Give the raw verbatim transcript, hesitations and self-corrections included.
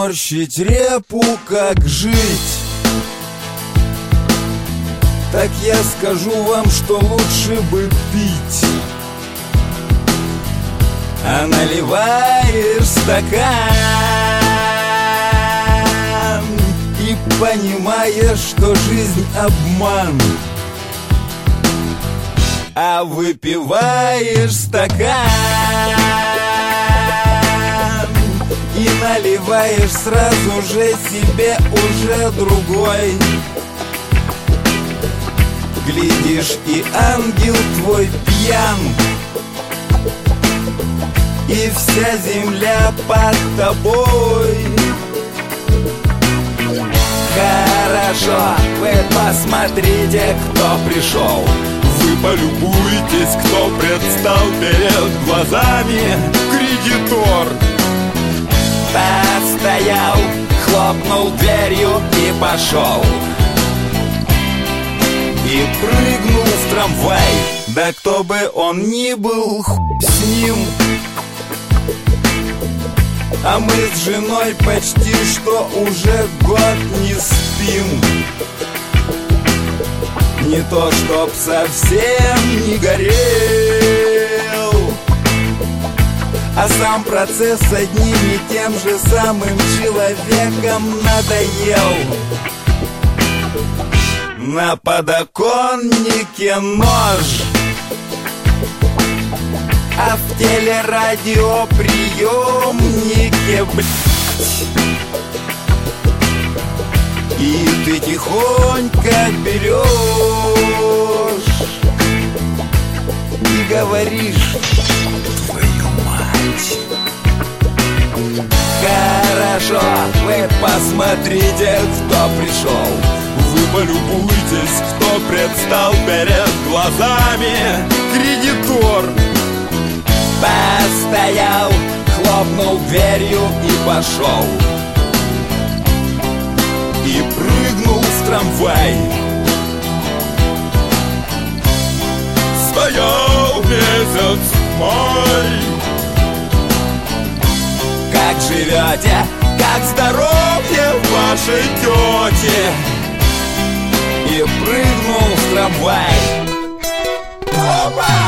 морщить репу, как жить. Так я скажу вам, что лучше бы пить. А наливаешь стакан и понимаешь, что жизнь обман. А выпиваешь стакан и наливаешь сразу же себе уже другой. Глядишь, и ангел твой пьян, и вся земля под тобой. Хорошо, вы посмотрите, кто пришел. Вы полюбуйтесь, кто предстал перед глазами. Кредитор постоял, хлопнул дверью и пошел. И прыгнул в трамвай. Да кто бы он ни был, хуй с ним. А мы с женой почти что уже год не спим. Не то чтоб совсем не горел, а сам процесс с одним и тем же самым человеком надоел. На подоконнике нож, а в телерадиоприемнике, блядь. И ты тихонько берешь и говоришь: твою мать. Хорошо, вы посмотрите, кто пришел. Вы полюбуйтесь, кто предстал перед глазами. Кредитор постоял, хлопнул дверью и пошел. И прыгнул в трамвай. Стоял месяц май. Как живете, как здоровье вашей тете? И прыгнул в трамвай. Опа!